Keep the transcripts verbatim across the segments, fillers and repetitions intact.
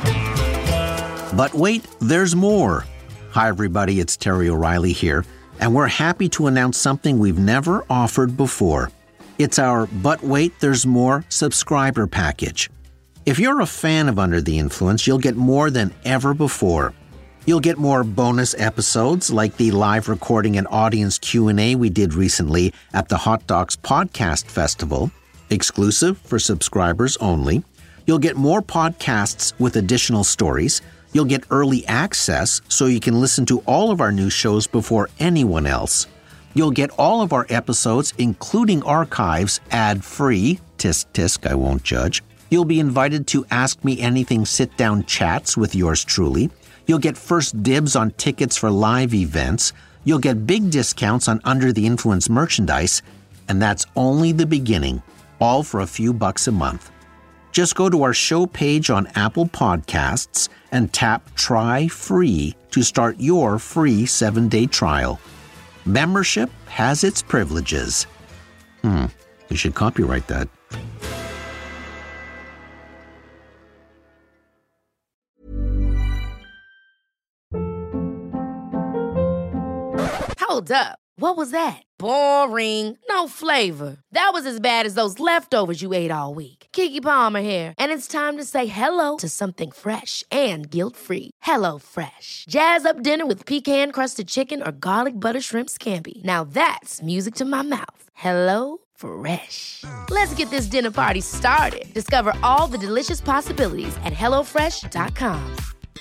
But wait, there's more. Hi, everybody. It's Terry O'Reilly here, and we're happy to announce something we've never offered before. It's our But Wait, There's More subscriber package. If you're a fan of Under the Influence, you'll get more than ever before. You'll get more bonus episodes like the live recording and audience Q and A we did recently at the Hot Docs Podcast Festival, exclusive for subscribers only. You'll get more podcasts with additional stories. You'll get early access so you can listen to all of our new shows before anyone else. You'll get all of our episodes, including archives, ad-free. Tisk, tisk, I won't judge. You'll be invited to Ask Me Anything sit-down chats with yours truly. You'll get first dibs on tickets for live events. You'll get big discounts on Under the Influence merchandise. And that's only the beginning, all for a few bucks a month. Just go to our show page on Apple Podcasts and tap Try Free to start your free seven-day trial. Membership has its privileges. Hmm, you should copyright that. Hold up. What was that? Boring. No flavor. That was as bad as those leftovers you ate all week. Keke Palmer here, and it's time to say hello to something fresh and guilt-free. Hello Fresh. Jazz up dinner with pecan-crusted chicken or garlic butter shrimp scampi. Now that's music to my mouth. Hello Fresh. Let's get this dinner party started. Discover all the delicious possibilities at hello fresh dot com.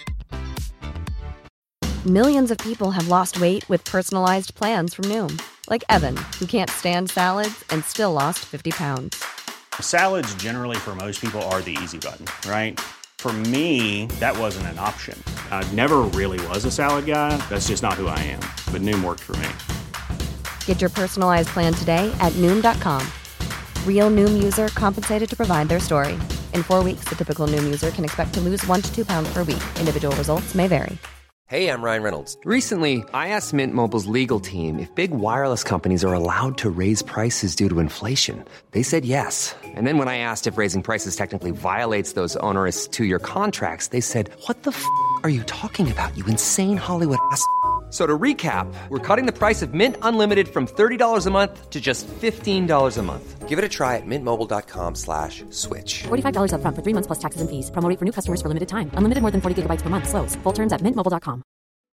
Millions of people have lost weight with personalized plans from Noom. Like Evan, who can't stand salads and still lost fifty pounds. Salads generally for most people are the easy button, right? For me, that wasn't an option. I never really was a salad guy. That's just not who I am. But Noom worked for me. Get your personalized plan today at Noom dot com. Real Noom user compensated to provide their story. In four weeks, the typical Noom user can expect to lose one to two pounds per week. Individual results may vary. Hey, I'm Ryan Reynolds. Recently, I asked Mint Mobile's legal team if big wireless companies are allowed to raise prices due to inflation. They said yes. And then when I asked if raising prices technically violates those onerous two-year contracts, they said, what the f*** are you talking about, you insane Hollywood ass f- So to recap, we're cutting the price of Mint Unlimited from thirty dollars a month to just fifteen dollars a month. Give it a try at mintmobile.com slash switch. forty-five dollars up front for three months plus taxes and fees. Promo rate for new customers for limited time. Unlimited more than forty gigabytes per month. Slows full terms at mint mobile dot com.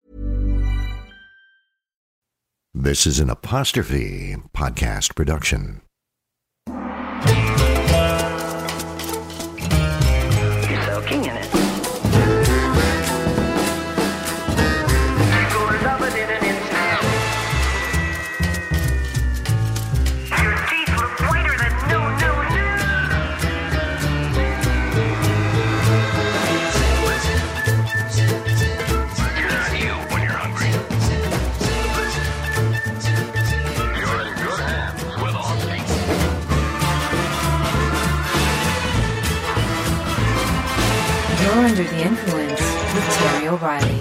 This is an Apostrophe podcast production. You're soaking in it. You're Under the Influence with Terry O'Reilly.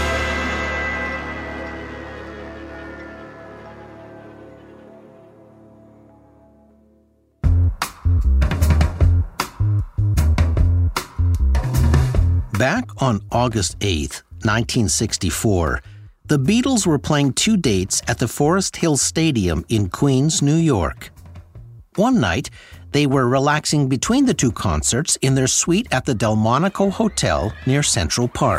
Back on August eighth, nineteen sixty-four, the Beatles were playing two dates at the Forest Hill Stadium in Queens, New York. One night, they were relaxing between the two concerts in their suite at the Delmonico Hotel near Central Park.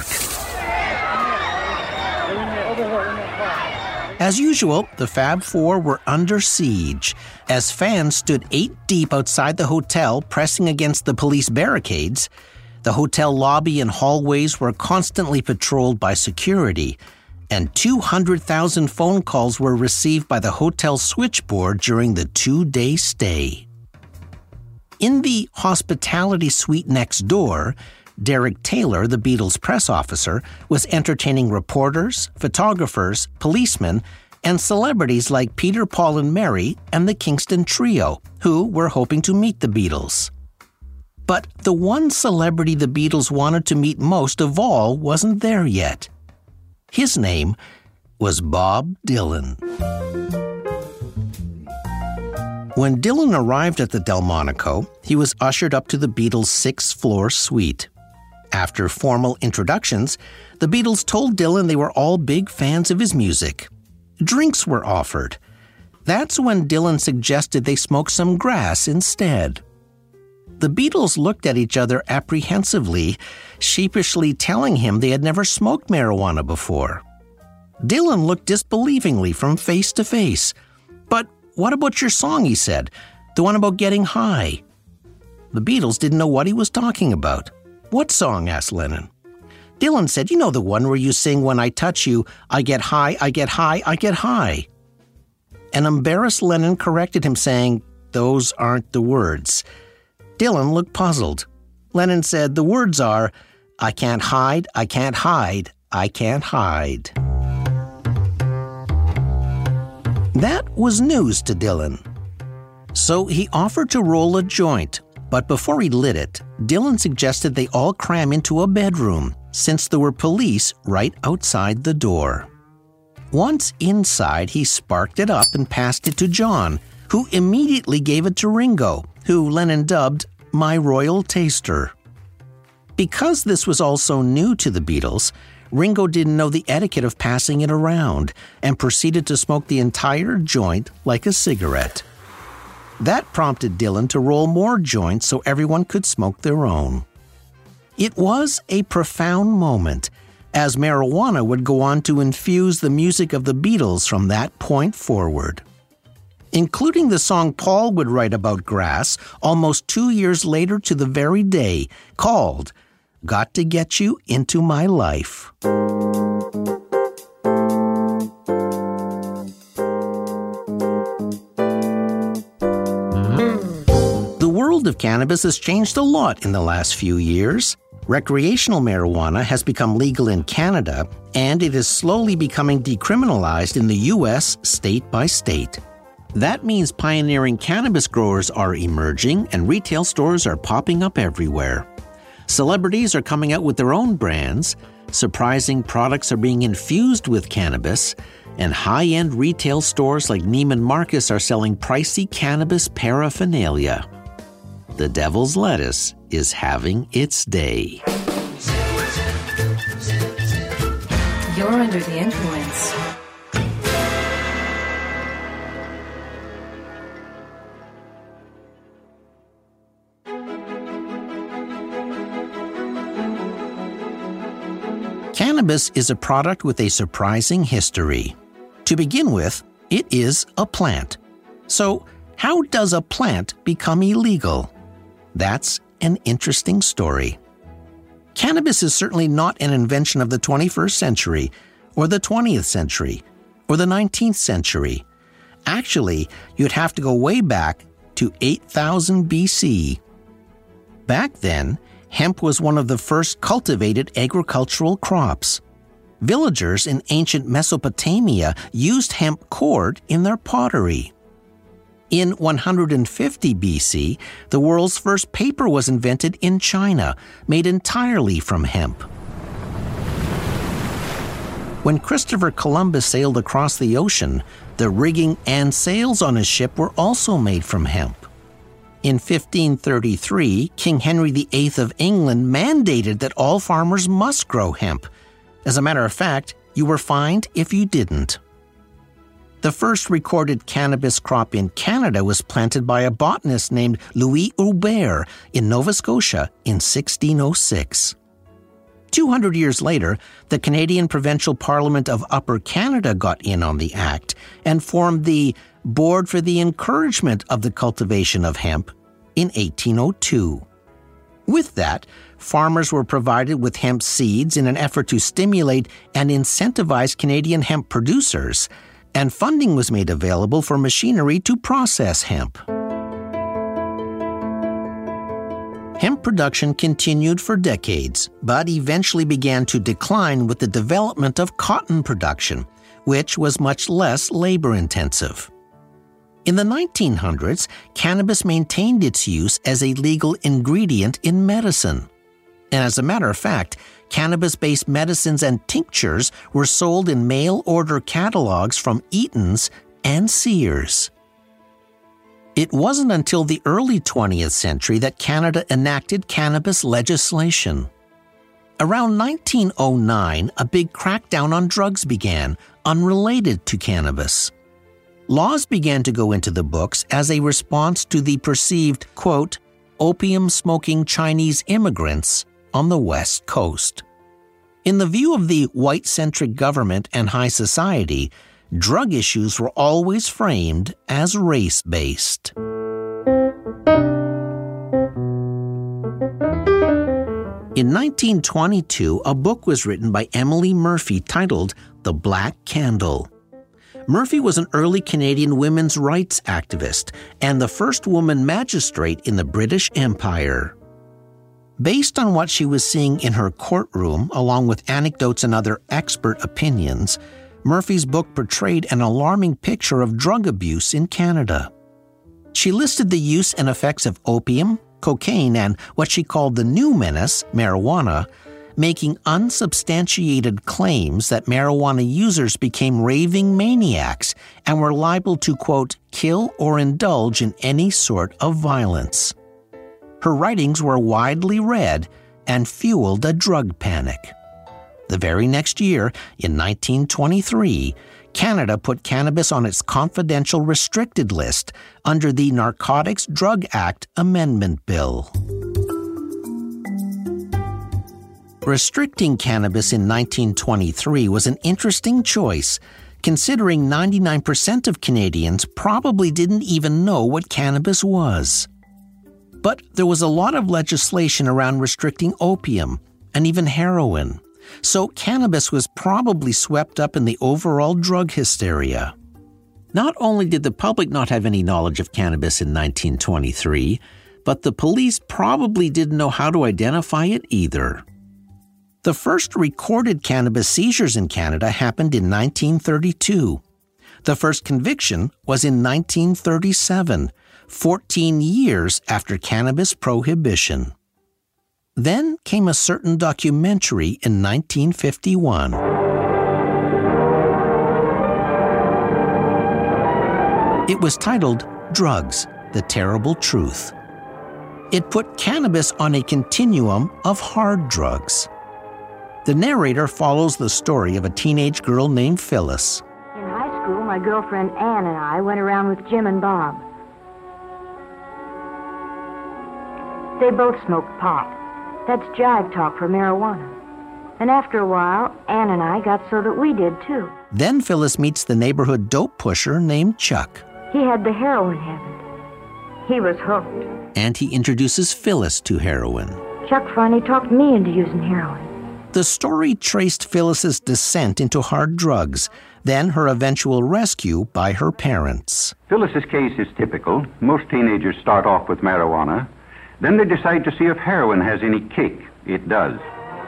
As usual, the Fab Four were under siege, as fans stood eight deep outside the hotel pressing against the police barricades. The hotel lobby and hallways were constantly patrolled by security, and two hundred thousand phone calls were received by the hotel switchboard during the two-day stay. In the hospitality suite next door, Derek Taylor, the Beatles' press officer, was entertaining reporters, photographers, policemen, and celebrities like Peter, Paul, and Mary and the Kingston Trio, who were hoping to meet the Beatles. But the one celebrity the Beatles wanted to meet most of all wasn't there yet. His name was Bob Dylan. When Dylan arrived at the Delmonico, he was ushered up to the Beatles' sixth-floor suite. After formal introductions, the Beatles told Dylan they were all big fans of his music. Drinks were offered. That's when Dylan suggested they smoke some grass instead. The Beatles looked at each other apprehensively, sheepishly telling him they had never smoked marijuana before. Dylan looked disbelievingly from face to face. "But what about your song?" he said. "The one about getting high." The Beatles didn't know what he was talking about. "What song?" asked Lennon. Dylan said, "You know the one where you sing, 'When I touch you, I get high, I get high, I get high.'" An embarrassed Lennon corrected him, saying, "Those aren't the words." Dylan looked puzzled. Lennon said, "The words are, 'I can't hide, I can't hide, I can't hide.'" That was news to Dylan. So he offered to roll a joint, but before he lit it, Dylan suggested they all cram into a bedroom, since there were police right outside the door. Once inside, he sparked it up and passed it to John, who immediately gave it to Ringo, who Lennon dubbed "my royal taster." Because this was all so new to the Beatles, Ringo didn't know the etiquette of passing it around and proceeded to smoke the entire joint like a cigarette. That prompted Dylan to roll more joints so everyone could smoke their own. It was a profound moment, as marijuana would go on to infuse the music of the Beatles from that point forward. Including the song Paul would write about grass almost two years later to the very day, called "Got to Get You Into My Life." The world of cannabis has changed a lot in the last few years. Recreational marijuana has become legal in Canada, and it is slowly becoming decriminalized in the U S state by state. That means pioneering cannabis growers are emerging and retail stores are popping up everywhere. Celebrities are coming out with their own brands, surprising products are being infused with cannabis, and high-end retail stores like Neiman Marcus are selling pricey cannabis paraphernalia. The devil's lettuce is having its day. You're under the influence. Cannabis is a product with a surprising history. To begin with, it is a plant. So, how does a plant become illegal? That's an interesting story. Cannabis is certainly not an invention of the twenty-first century, or the twentieth century, or the nineteenth century. Actually, you'd have to go way back to eight thousand B C. Back then, hemp was one of the first cultivated agricultural crops. Villagers in ancient Mesopotamia used hemp cord in their pottery. In one hundred fifty B C, the world's first paper was invented in China, made entirely from hemp. When Christopher Columbus sailed across the ocean, the rigging and sails on his ship were also made from hemp. In fifteen thirty-three, King Henry the Eighth of England mandated that all farmers must grow hemp. As a matter of fact, you were fined if you didn't. The first recorded cannabis crop in Canada was planted by a botanist named Louis Hubert in Nova Scotia in sixteen oh six. Two hundred years later, the Canadian Provincial Parliament of Upper Canada got in on the act and formed the Board for the Encouragement of the Cultivation of Hemp in eighteen oh two. With that, farmers were provided with hemp seeds in an effort to stimulate and incentivize Canadian hemp producers, and funding was made available for machinery to process hemp. Hemp production continued for decades, but eventually began to decline with the development of cotton production, which was much less labor-intensive. In the nineteen hundreds, cannabis maintained its use as a legal ingredient in medicine. And as a matter of fact, cannabis-based medicines and tinctures were sold in mail-order catalogs from Eaton's and Sears. It wasn't until the early twentieth century that Canada enacted cannabis legislation. Around nineteen oh nine, a big crackdown on drugs began, unrelated to cannabis. Laws began to go into the books as a response to the perceived, quote, opium-smoking Chinese immigrants on the West Coast. In the view of the white-centric government and high society, drug issues were always framed as race-based. In nineteen twenty-two, a book was written by Emily Murphy titled The Black Candle. Murphy was an early Canadian women's rights activist and the first woman magistrate in the British Empire. Based on what she was seeing in her courtroom, along with anecdotes and other expert opinions, Murphy's book portrayed an alarming picture of drug abuse in Canada. She listed the use and effects of opium, cocaine, and what she called the new menace, marijuana, making unsubstantiated claims that marijuana users became raving maniacs and were liable to, quote, kill or indulge in any sort of violence. Her writings were widely read and fueled a drug panic. The very next year, in nineteen twenty-three, Canada put cannabis on its confidential restricted list under the Narcotics Drug Act Amendment Bill. Restricting cannabis in nineteen twenty-three was an interesting choice, considering ninety-nine percent of Canadians probably didn't even know what cannabis was. But there was a lot of legislation around restricting opium and even heroin, so cannabis was probably swept up in the overall drug hysteria. Not only did the public not have any knowledge of cannabis in nineteen twenty-three, but the police probably didn't know how to identify it either. The first recorded cannabis seizures in Canada happened in nineteen thirty-two. The first conviction was in nineteen thirty-seven, fourteen years after cannabis prohibition. Then came a certain documentary in nineteen fifty-one. It was titled Drugs, The Terrible Truth. It put cannabis on a continuum of hard drugs. The narrator follows the story of a teenage girl named Phyllis. In high school, my girlfriend Ann and I went around with Jim and Bob. They both smoked pot. That's jive talk for marijuana. And after a while, Ann and I got so that we did too. Then Phyllis meets the neighborhood dope pusher named Chuck. He had the heroin habit. He was hooked. And he introduces Phyllis to heroin. Chuck finally talked me into using heroin. The story traced Phyllis's descent into hard drugs, then her eventual rescue by her parents. Phyllis's case is typical. Most teenagers start off with marijuana. Then they decide to see if heroin has any kick. It does.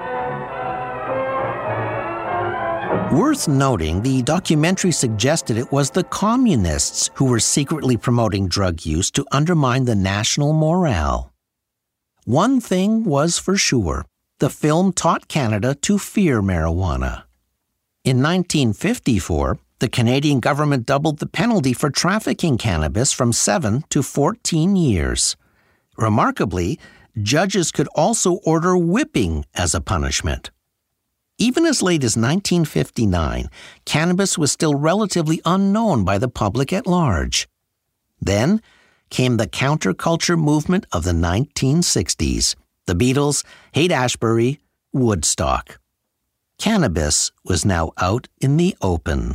Worth noting, the documentary suggested it was the communists who were secretly promoting drug use to undermine the national morale. One thing was for sure. The film taught Canada to fear marijuana. In nineteen fifty-four, the Canadian government doubled the penalty for trafficking cannabis from seven to fourteen years. Remarkably, judges could also order whipping as a punishment. Even as late as nineteen fifty-nine, cannabis was still relatively unknown by the public at large. Then came the counterculture movement of the nineteen sixties. The Beatles, Haight-Ashbury, Woodstock. Cannabis was now out in the open.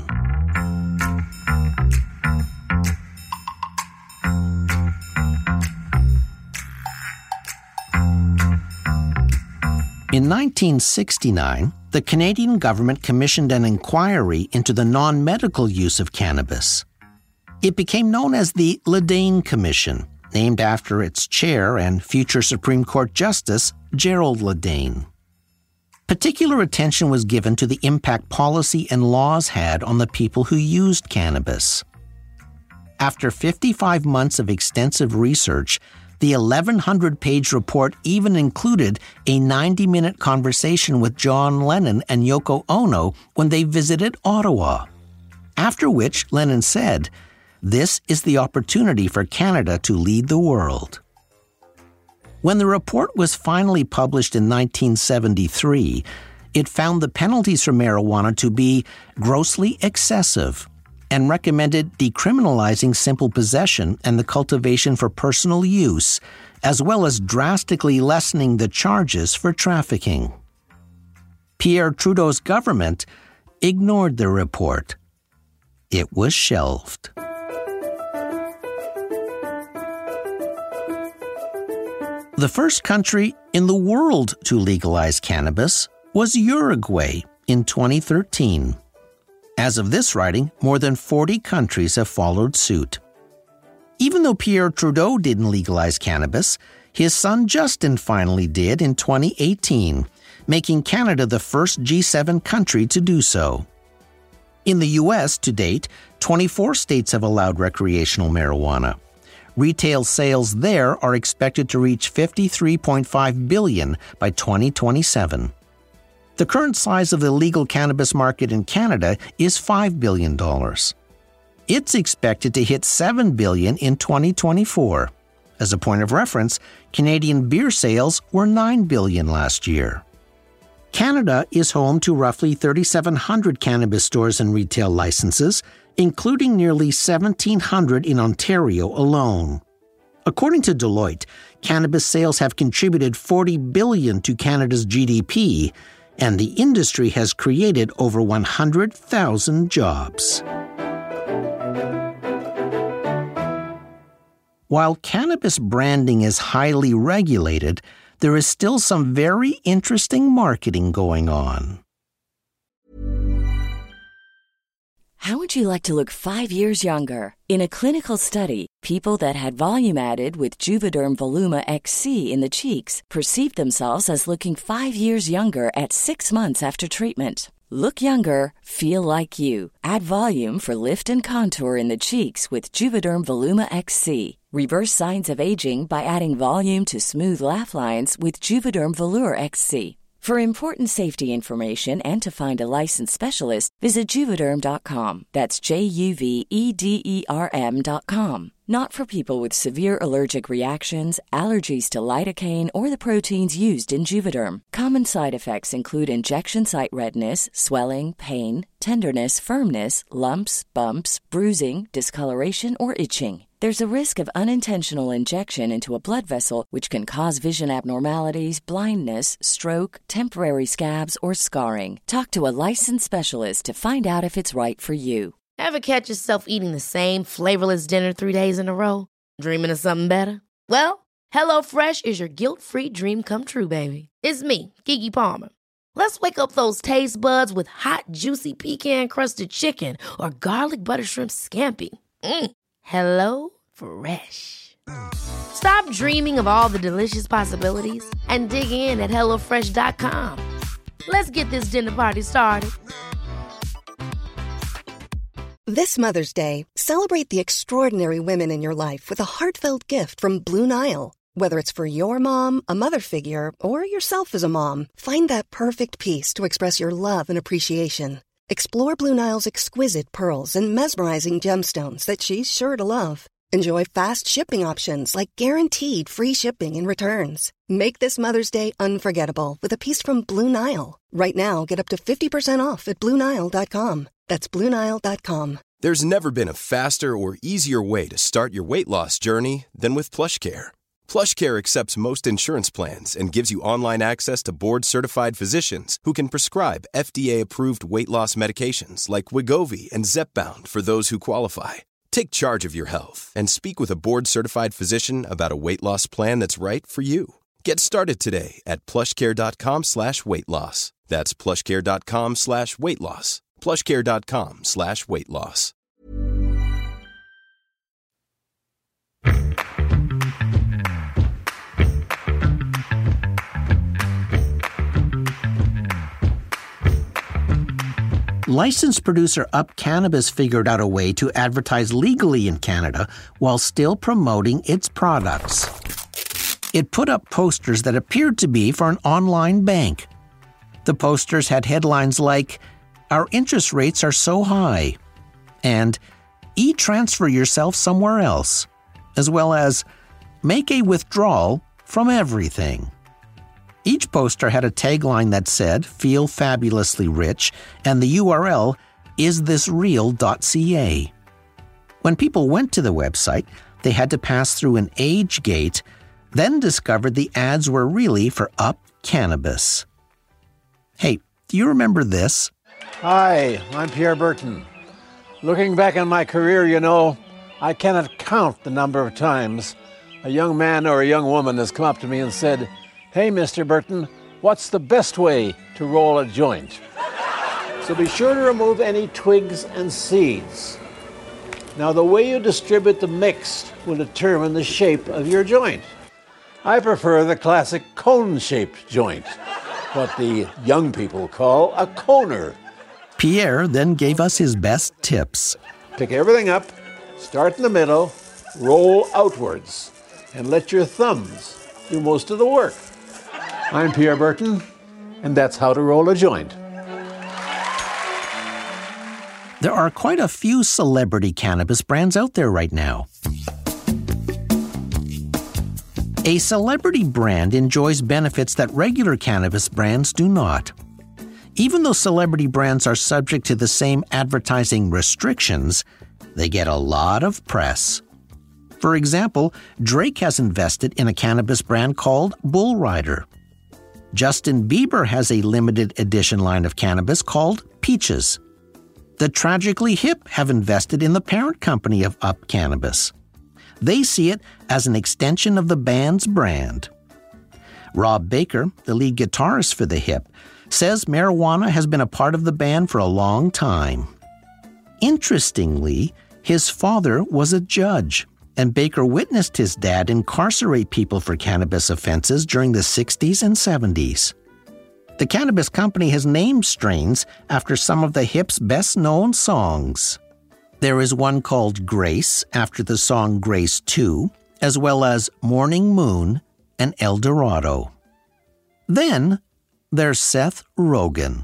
In nineteen sixty-nine, the Canadian government commissioned an inquiry into the non-medical use of cannabis. It became known as the Ledane Commission, named after its chair and future Supreme Court Justice, Gerald Ledane. Particular attention was given to the impact policy and laws had on the people who used cannabis. After fifty-five months of extensive research, the eleven hundred page report even included a ninety minute conversation with John Lennon and Yoko Ono when they visited Ottawa. After which, Lennon said, "This is the opportunity for Canada to lead the world." When the report was finally published in nineteen seventy-three, it found the penalties for marijuana to be grossly excessive and recommended decriminalizing simple possession and the cultivation for personal use, as well as drastically lessening the charges for trafficking. Pierre Trudeau's government ignored the report. It was shelved. The first country in the world to legalize cannabis was Uruguay in twenty thirteen. As of this writing, more than forty countries have followed suit. Even though Pierre Trudeau didn't legalize cannabis, his son Justin finally did in twenty eighteen, making Canada the first G seven country to do so. In the U S to date, twenty-four states have allowed recreational marijuana. Retail sales there are expected to reach fifty-three point five billion dollars by twenty twenty-seven. The current size of the legal cannabis market in Canada is five billion dollars. It's expected to hit seven billion dollars in twenty twenty-four. As a point of reference, Canadian beer sales were nine billion dollars last year. Canada is home to roughly three thousand seven hundred cannabis stores and retail licenses, including nearly seventeen hundred in Ontario alone. According to Deloitte, cannabis sales have contributed forty billion dollars to Canada's G D P, and the industry has created over one hundred thousand jobs. While cannabis branding is highly regulated, there is still some very interesting marketing going on. How would you like to look five years younger? In a clinical study, people that had volume added with Juvederm Voluma X C in the cheeks perceived themselves as looking five years younger at six months after treatment. Look younger, feel like you. Add volume for lift and contour in the cheeks with Juvederm Voluma X C. Reverse signs of aging by adding volume to smooth laugh lines with Juvederm Volure X C. For important safety information and to find a licensed specialist, visit Juvederm dot com. That's J U V E D E R M dot com. Not for people with severe allergic reactions, allergies to lidocaine, or the proteins used in Juvederm. Common side effects include injection site redness, swelling, pain, tenderness, firmness, lumps, bumps, bruising, discoloration, or itching. There's a risk of unintentional injection into a blood vessel, which can cause vision abnormalities, blindness, stroke, temporary scabs, or scarring. Talk to a licensed specialist to find out if it's right for you. Ever catch yourself eating the same flavorless dinner three days in a row? Dreaming of something better? Well, HelloFresh is your guilt-free dream come true, baby. It's me, Keke Palmer. Let's wake up those taste buds with hot, juicy pecan-crusted chicken or garlic butter shrimp scampi. Mm. Hello Fresh. Stop dreaming of all the delicious possibilities and dig in at hello fresh dot com. Let's get this dinner party started. This Mother's Day, celebrate the extraordinary women in your life with a heartfelt gift from Blue Nile. Whether it's for your mom, a mother figure, or yourself as a mom, find that perfect piece to express your love and appreciation. Explore Blue Nile's exquisite pearls and mesmerizing gemstones that she's sure to love. Enjoy fast shipping options like guaranteed free shipping and returns. Make this Mother's Day unforgettable with a piece from Blue Nile. Right now, get up to fifty percent off at Blue Nile dot com. That's Blue Nile dot com. There's never been a faster or easier way to start your weight loss journey than with PlushCare. PlushCare accepts most insurance plans and gives you online access to board-certified physicians who can prescribe F D A-approved weight loss medications like Wegovy and Zepbound for those who qualify. Take charge of your health and speak with a board-certified physician about a weight loss plan that's right for you. Get started today at plushcare.com slash weight loss. That's plushcare.com slash weight loss. plushcare.com slash weight loss. Licensed producer Up Cannabis figured out a way to advertise legally in Canada while still promoting its products. It put up posters that appeared to be for an online bank. The posters had headlines like, "Our interest rates are so high," and "E-transfer yourself somewhere else," as well as "Make a withdrawal from everything. Each poster had a tagline that said, "Feel fabulously rich," and the U R L, is this real dot c a. When people went to the website, they had to pass through an age gate, then discovered the ads were really for Up Cannabis. Hey, do you remember this? Hi, I'm Pierre Burton. Looking back on my career, you know, I cannot count the number of times a young man or a young woman has come up to me and said, "Hey, Mister Burton, what's the best way to roll a joint?" So be sure to remove any twigs and seeds. Now, the way you distribute the mix will determine the shape of your joint. I prefer the classic cone-shaped joint, what the young people call a coner. Pierre then gave us his best tips. Pick everything up, start in the middle, roll outwards, and let your thumbs do most of the work. I'm Pierre Burton, and that's how to roll a joint. There are quite a few celebrity cannabis brands out there right now. A celebrity brand enjoys benefits that regular cannabis brands do not. Even though celebrity brands are subject to the same advertising restrictions, they get a lot of press. For example, Drake has invested in a cannabis brand called Bull Rider. Justin Bieber has a limited edition line of cannabis called Peaches. The Tragically Hip have invested in the parent company of Up Cannabis. They see it as an extension of the band's brand. Rob Baker, the lead guitarist for The Hip, says marijuana has been a part of the band for a long time. Interestingly, his father was a judge, and Baker witnessed his dad incarcerate people for cannabis offenses during the sixties and seventies. The cannabis company has named strains after some of the Hip's best-known songs. There is one called Grace, after the song Grace two, as well as Morning Moon and El Dorado. Then there's Seth Rogen.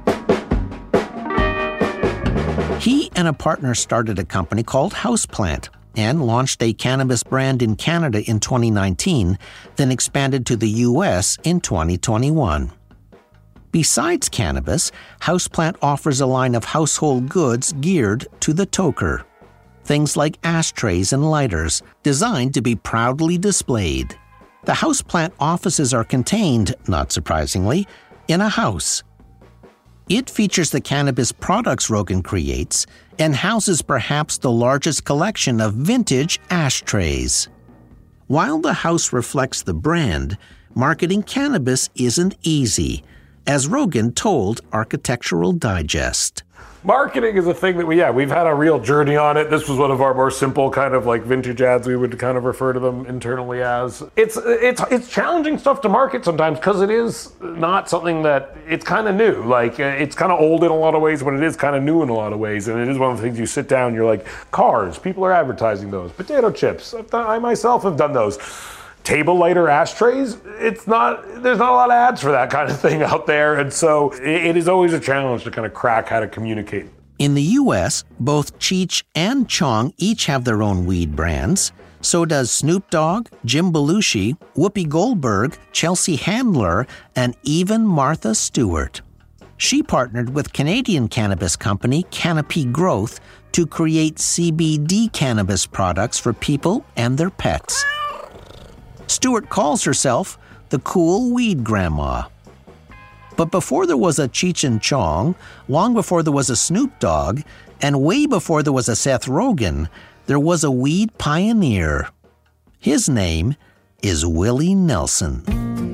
He and a partner started a company called Houseplant and launched a cannabis brand in Canada in twenty nineteen, then expanded to the U S in twenty twenty-one. Besides cannabis, Houseplant offers a line of household goods geared to the toker. Things like ashtrays and lighters, designed to be proudly displayed. The Houseplant offices are contained, not surprisingly, in a house. It features the cannabis products Rogen creates and houses perhaps the largest collection of vintage ashtrays. While the house reflects the brand, marketing cannabis isn't easy, as Rogen told Architectural Digest. Marketing is a thing that we, yeah, we've had a real journey on it. This was one of our more simple kind of like vintage ads, we would kind of refer to them internally as. It's it's it's challenging stuff to market sometimes because it is not something that, it's kind of new. Like, it's kind of old in a lot of ways, but it is kind of new in a lot of ways. And it is one of the things you sit down, you're like, cars, people are advertising those. Potato chips, I've done, I myself have done those. Table lighter ashtrays, it's not, there's not a lot of ads for that kind of thing out there. And so it, it is always a challenge to kind of crack how to communicate. In the U S, both Cheech and Chong each have their own weed brands. So does Snoop Dogg, Jim Belushi, Whoopi Goldberg, Chelsea Handler, and even Martha Stewart. She partnered with Canadian cannabis company Canopy Growth to create C B D cannabis products for people and their pets. Stewart calls herself the cool weed grandma. But before there was a Cheech and Chong, long before there was a Snoop Dogg, and way before there was a Seth Rogen, there was a weed pioneer. His name is Willie Nelson.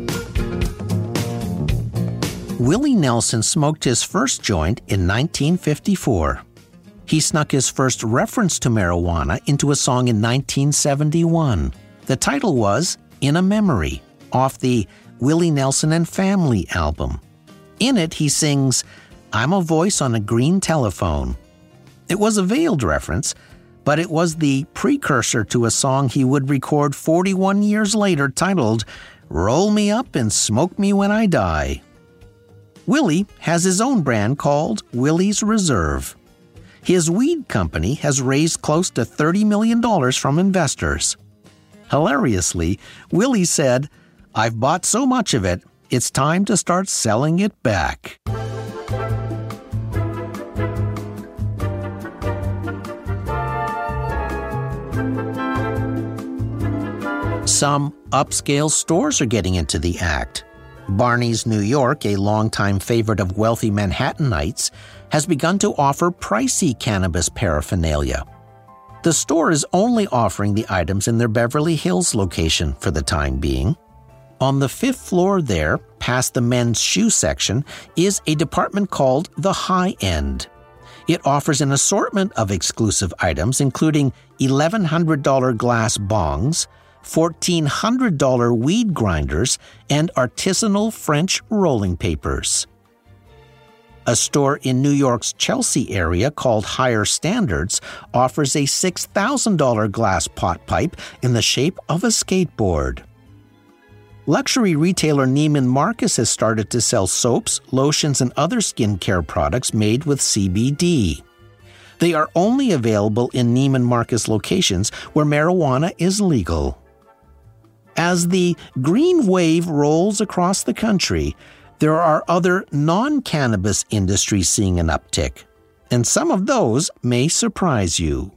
Willie Nelson smoked his first joint in nineteen fifty-four. He snuck his first reference to marijuana into a song in nineteen seventy-one. The title was In a Memory, off the Willie Nelson and Family album. In it, he sings, "I'm a voice on a green telephone." It was a veiled reference, but it was the precursor to a song he would record forty-one years later titled, "Roll Me Up and Smoke Me When I Die." Willie has his own brand called Willie's Reserve. His weed company has raised close to thirty million dollars from investors. Hilariously, Willie said, I've bought so much of it, it's time to start selling it back. Some upscale stores are getting into the act. Barney's New York, a longtime favorite of wealthy Manhattanites, has begun to offer pricey cannabis paraphernalia. The store is only offering the items in their Beverly Hills location for the time being. On the fifth floor there, past the men's shoe section, is a department called the High End. It offers an assortment of exclusive items, including eleven hundred dollars glass bongs, fourteen hundred dollars weed grinders, and artisanal French rolling papers. A store in New York's Chelsea area called Higher Standards offers a six thousand dollars glass pot pipe in the shape of a skateboard. Luxury retailer Neiman Marcus has started to sell soaps, lotions, and other skincare products made with C B D. They are only available in Neiman Marcus locations where marijuana is legal. As the green wave rolls across the country, there are other non-cannabis industries seeing an uptick, and some of those may surprise you.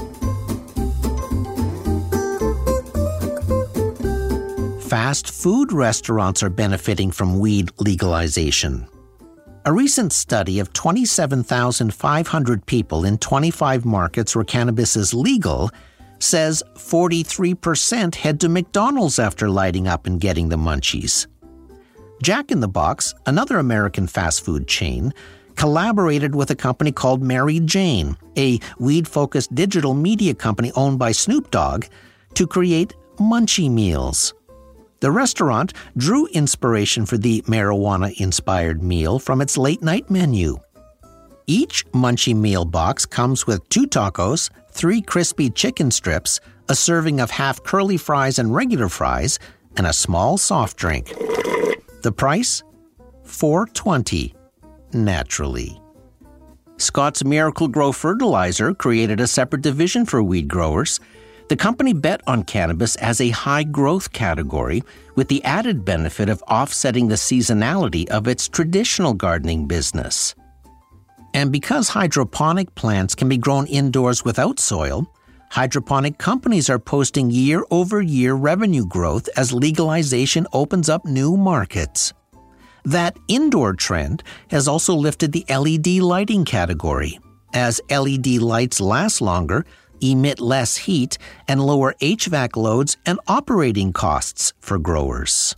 Fast food restaurants are benefiting from weed legalization. A recent study of twenty-seven thousand five hundred people in twenty-five markets where cannabis is legal says forty-three percent head to McDonald's after lighting up and getting the munchies. Jack in the Box, another American fast food chain, collaborated with a company called Mary Jane, a weed-focused digital media company owned by Snoop Dogg, to create Munchie Meals. The restaurant drew inspiration for the marijuana-inspired meal from its late-night menu. Each Munchie Meal box comes with two tacos, three crispy chicken strips, a serving of half curly fries and regular fries, and a small soft drink. The price? four dollars and twenty cents, naturally. Scott's Miracle-Gro Fertilizer created a separate division for weed growers. The company bet on cannabis as a high-growth category, with the added benefit of offsetting the seasonality of its traditional gardening business. And because hydroponic plants can be grown indoors without soil, hydroponic companies are posting year-over-year revenue growth as legalization opens up new markets. That indoor trend has also lifted the L E D lighting category, as L E D lights last longer, emit less heat, and lower H V A C loads and operating costs for growers.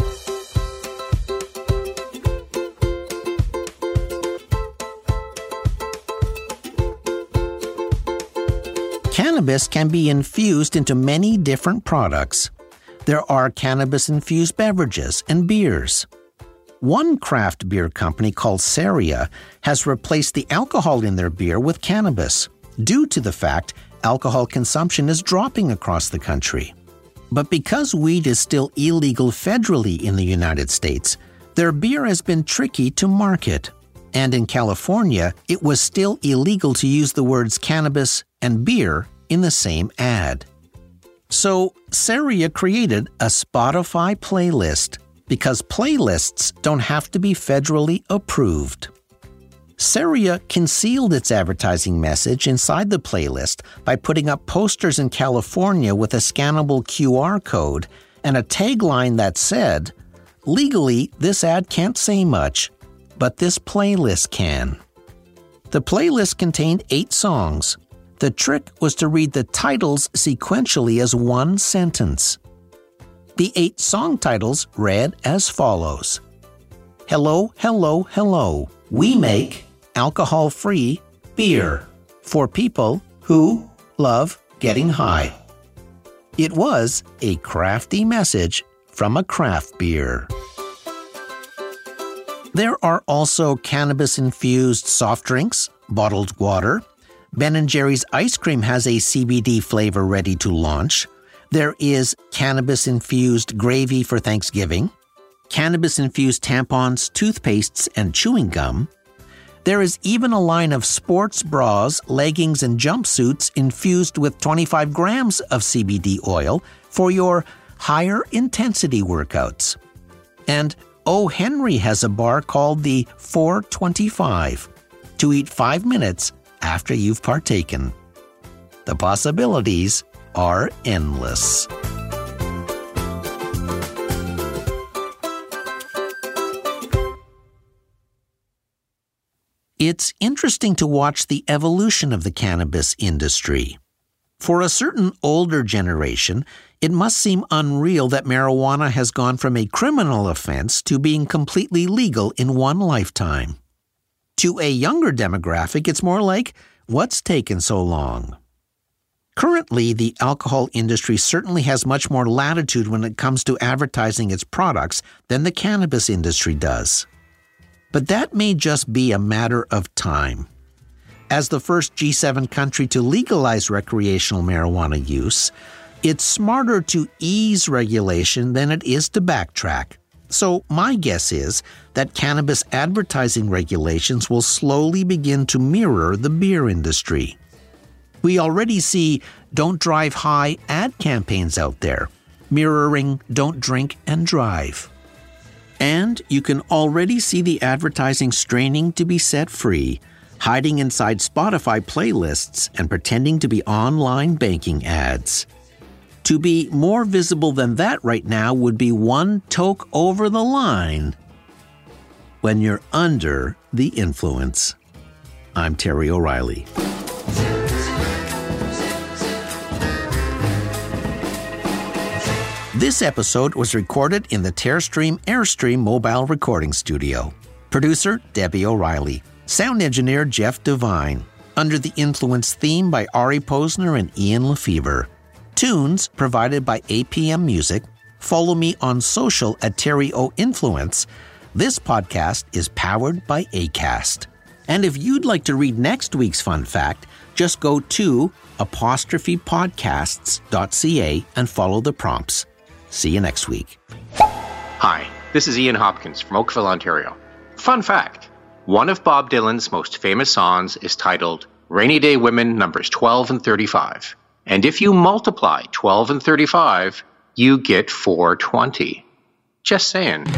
Cannabis can be infused into many different products. There are cannabis-infused beverages and beers. One craft beer company called Saria has replaced the alcohol in their beer with cannabis, due to the fact alcohol consumption is dropping across the country. But because weed is still illegal federally in the United States, their beer has been tricky to market. And in California, it was still illegal to use the words cannabis and beer in the same ad. So Saria created a Spotify playlist because playlists don't have to be federally approved. Saria concealed its advertising message inside the playlist by putting up posters in California with a scannable Q R code and a tagline that said, "Legally, this ad can't say much, but this playlist can." The playlist contained eight songs. The trick was to read the titles sequentially as one sentence. The eight song titles read as follows: Hello, hello, hello. We make alcohol-free beer for people who love getting high. It was a crafty message from a craft beer. There are also cannabis-infused soft drinks, bottled water. Ben and Jerry's ice cream has a C B D flavor ready to launch. There is cannabis-infused gravy for Thanksgiving, cannabis-infused tampons, toothpastes, and chewing gum. There is even a line of sports bras, leggings, and jumpsuits infused with twenty-five grams of C B D oil for your higher intensity workouts. And O. Henry has a bar called the four twenty-five to eat five minutes after you've partaken. The possibilities are endless. It's interesting to watch the evolution of the cannabis industry. For a certain older generation, it must seem unreal that marijuana has gone from a criminal offense to being completely legal in one lifetime. To a younger demographic, it's more like, what's taken so long? Currently, the alcohol industry certainly has much more latitude when it comes to advertising its products than the cannabis industry does. But that may just be a matter of time. As the first G seven country to legalize recreational marijuana use, it's smarter to ease regulation than it is to backtrack. So my guess is that cannabis advertising regulations will slowly begin to mirror the beer industry. We already see Don't Drive High ad campaigns out there, mirroring Don't Drink and Drive. And you can already see the advertising straining to be set free, hiding inside Spotify playlists and pretending to be online banking ads. To be more visible than that right now would be one toke over the line when you're under the influence. I'm Terry O'Reilly. This episode was recorded in the Terrestream Airstream mobile recording studio. Producer, Debbie O'Reilly. Sound engineer, Jeff Devine. Under the Influence theme by Ari Posner and Ian Lefevre. Tunes provided by A P M Music. Follow me on social at Terry O Influence. This podcast is powered by Acast. And if you'd like to read next week's fun fact, just go to apostrophe podcasts dot c a and follow the prompts. See you next week. Hi, this is Ian Hopkins from Oakville, Ontario. Fun fact, one of Bob Dylan's most famous songs is titled Rainy Day Women numbers twelve and thirty-five. And if you multiply twelve and thirty-five, you get four twenty. Just saying.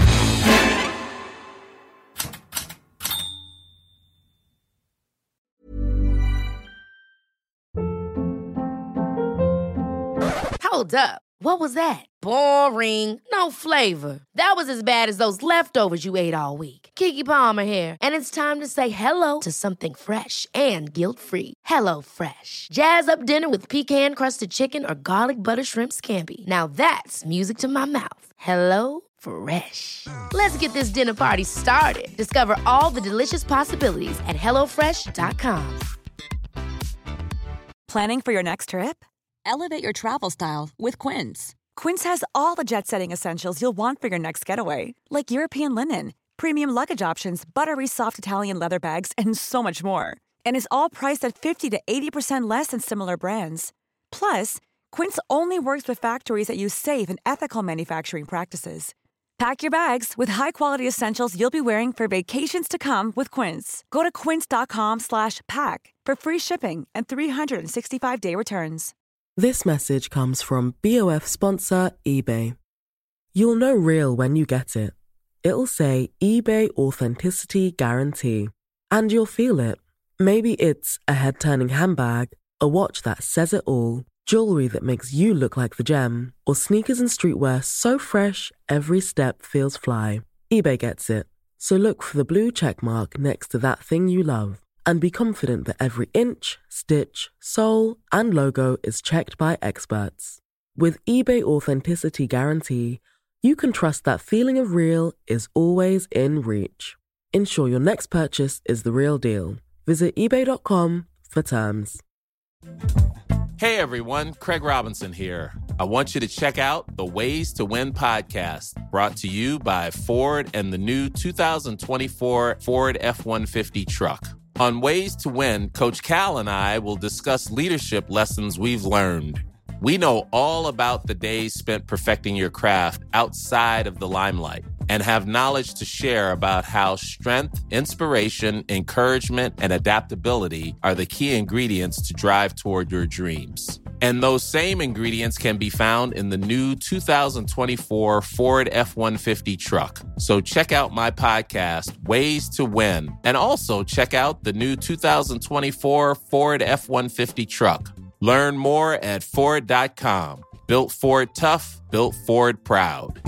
Hold up. What was that? Boring. No flavor. That was as bad as those leftovers you ate all week. Keke Palmer here, and it's time to say hello to something fresh and guilt-free. Hello Fresh. Jazz up dinner with pecan-crusted chicken or garlic butter shrimp scampi. Now that's music to my mouth. Hello Fresh. Let's get this dinner party started. Discover all the delicious possibilities at hello fresh dot com. Planning for your next trip? Elevate your travel style with Quince. Quince has all the jet-setting essentials you'll want for your next getaway, like European linen, premium luggage options, buttery soft Italian leather bags, and so much more. And is all priced at fifty to eighty percent less than similar brands. Plus, Quince only works with factories that use safe and ethical manufacturing practices. Pack your bags with high-quality essentials you'll be wearing for vacations to come with Quince. Go to quince.com slash pack for free shipping and three sixty-five day returns. This message comes from B O F sponsor eBay. You'll know real when you get it. It'll say eBay Authenticity Guarantee. And you'll feel it. Maybe it's a head-turning handbag, a watch that says it all, jewelry that makes you look like the gem, or sneakers and streetwear so fresh every step feels fly. eBay gets it. So look for the blue check mark next to that thing you love. And be confident that every inch, stitch, sole, and logo is checked by experts. With eBay Authenticity Guarantee, you can trust that feeling of real is always in reach. Ensure your next purchase is the real deal. Visit ebay dot com for terms. Hey everyone, Craig Robinson here. I want you to check out the Ways to Win podcast, brought to you by Ford and the new two thousand twenty-four Ford F one fifty truck. On Ways to Win, Coach Cal and I will discuss leadership lessons we've learned. We know all about the days spent perfecting your craft outside of the limelight and have knowledge to share about how strength, inspiration, encouragement, and adaptability are the key ingredients to drive toward your dreams. And those same ingredients can be found in the new two thousand twenty-four Ford F one fifty truck. So check out my podcast, Ways to Win, and also check out the new two thousand twenty-four Ford F one fifty truck. Learn more at Ford dot com. Built Ford tough, built Ford proud.